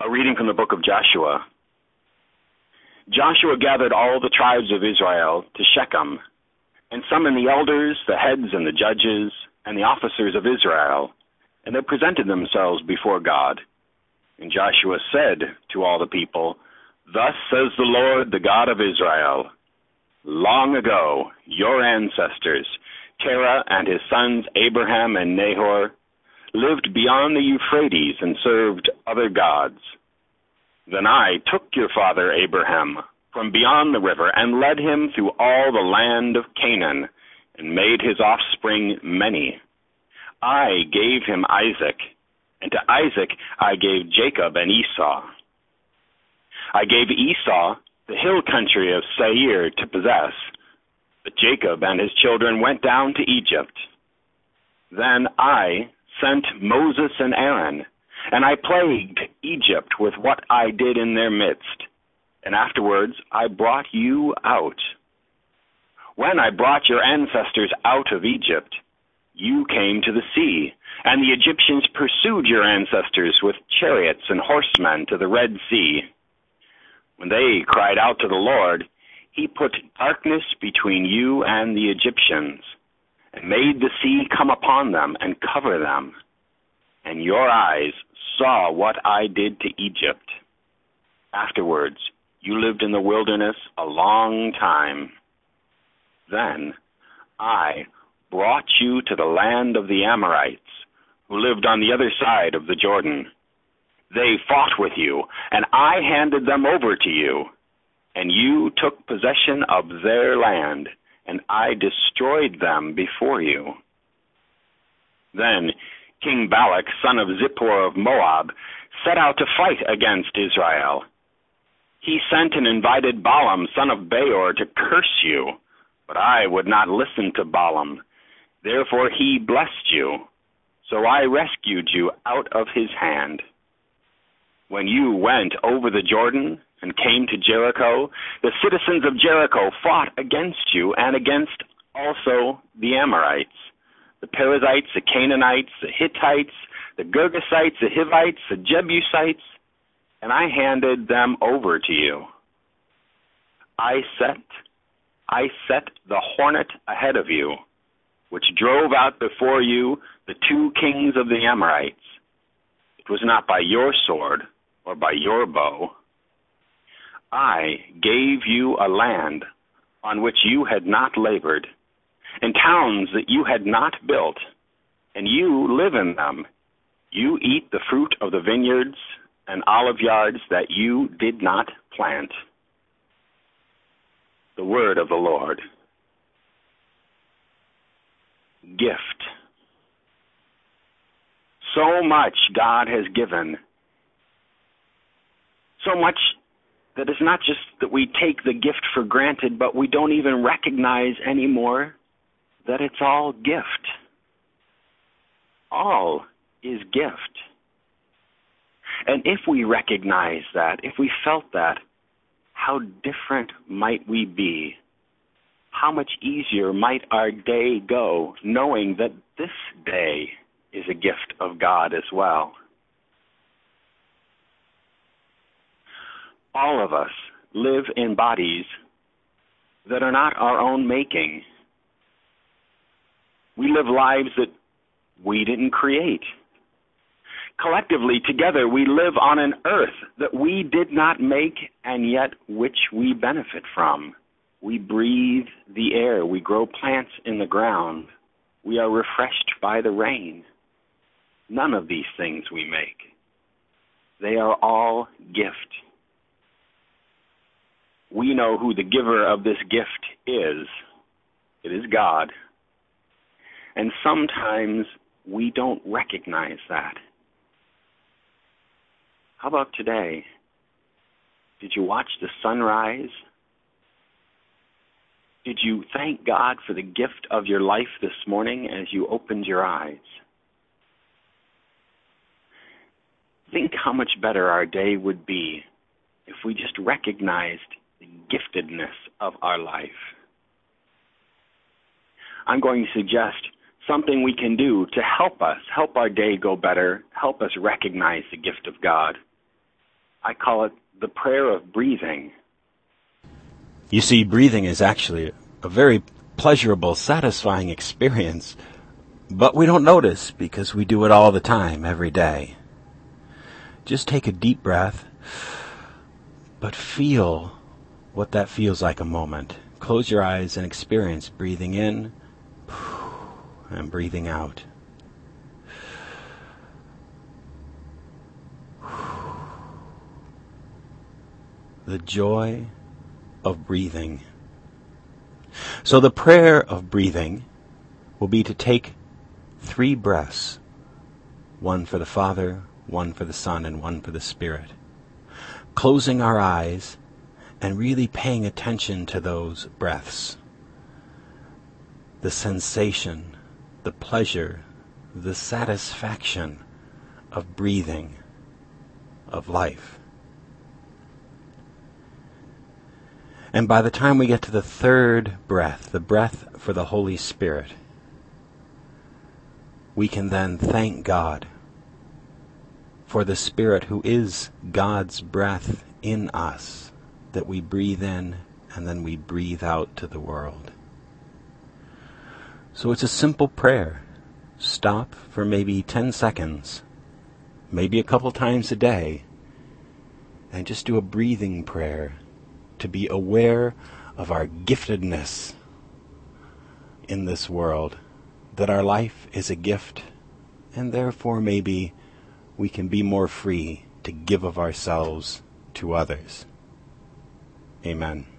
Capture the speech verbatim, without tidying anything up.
A reading from the book of Joshua. Joshua gathered all the tribes of Israel to Shechem, and summoned the elders, the heads and the judges, and the officers of Israel, and they presented themselves before God. And Joshua said to all the people, "Thus says the Lord, the God of Israel, long ago your ancestors, Terah and his sons Abraham and Nahor, lived beyond the Euphrates and served other gods. Then I took your father Abraham from beyond the river and led him through all the land of Canaan and made his offspring many. I gave him Isaac, and to Isaac I gave Jacob and Esau. I gave Esau the hill country of Seir to possess, but Jacob and his children went down to Egypt. Then I sent Moses and Aaron, and I plagued Egypt with what I did in their midst, and afterwards I brought you out. When I brought your ancestors out of Egypt, you came to the sea, and the Egyptians pursued your ancestors with chariots and horsemen to the Red Sea. When they cried out to the Lord, he put darkness between you and the Egyptians, and made the sea come upon them and cover them. And your eyes saw what I did to Egypt. Afterwards, you lived in the wilderness a long time. Then I brought you to the land of the Amorites, who lived on the other side of the Jordan. They fought with you, and I handed them over to you, and you took possession of their land, and I destroyed them before you. Then King Balak, son of Zippor of Moab, set out to fight against Israel. He sent and invited Balaam, son of Beor, to curse you, but I would not listen to Balaam. Therefore he blessed you, so I rescued you out of his hand. When you went over the Jordan and came to Jericho, the citizens of Jericho fought against you and against also the Amorites, the Perizzites, the Canaanites, the Hittites, the Girgasites, the Hivites, the Jebusites, and I handed them over to you. I set, I set the hornet ahead of you, which drove out before you the two kings of the Amorites. It was not by your sword or by your bow. I gave you a land on which you had not labored, and towns that you had not built, and you live in them. You eat the fruit of the vineyards and olive yards that you did not plant. The word of the Lord. Gift. So much God has given. So much that it's not just that we take the gift for granted, but we don't even recognize anymore that it's all gift. All is gift. And if we recognize that, if we felt that, how different might we be? How much easier might our day go, knowing that this day is a gift of God as well? All of us live in bodies that are not our own making. We live lives that we didn't create. Collectively, together, we live on an earth that we did not make and yet which we benefit from. We breathe the air. We grow plants in the ground. We are refreshed by the rain. None of these things we make. They are all gift. We know who the giver of this gift is. It is God. And sometimes we don't recognize that. How about today? Did you watch the sunrise? Did you thank God for the gift of your life this morning as you opened your eyes? Think how much better our day would be if we just recognized the giftedness of our life. I'm going to suggest something we can do to help us, help our day go better, help us recognize the gift of God. I call it the prayer of breathing. You see, breathing is actually a very pleasurable, satisfying experience, but we don't notice because we do it all the time, every day. Just take a deep breath, but feel what that feels like a moment. Close your eyes and experience breathing in and breathing out. The joy of breathing. So the prayer of breathing will be to take three breaths, one for the Father, one for the Son, and one for the Spirit, closing our eyes and really paying attention to those breaths. The sensation, the pleasure, the satisfaction of breathing, of life. And by the time we get to the third breath, the breath for the Holy Spirit, we can then thank God for the Spirit who is God's breath in us, that we breathe in and then we breathe out to the world. So it's a simple prayer. Stop for maybe ten seconds, maybe a couple times a day, and just do a breathing prayer to be aware of our giftedness in this world, that our life is a gift, and therefore maybe we can be more free to give of ourselves to others. Amen.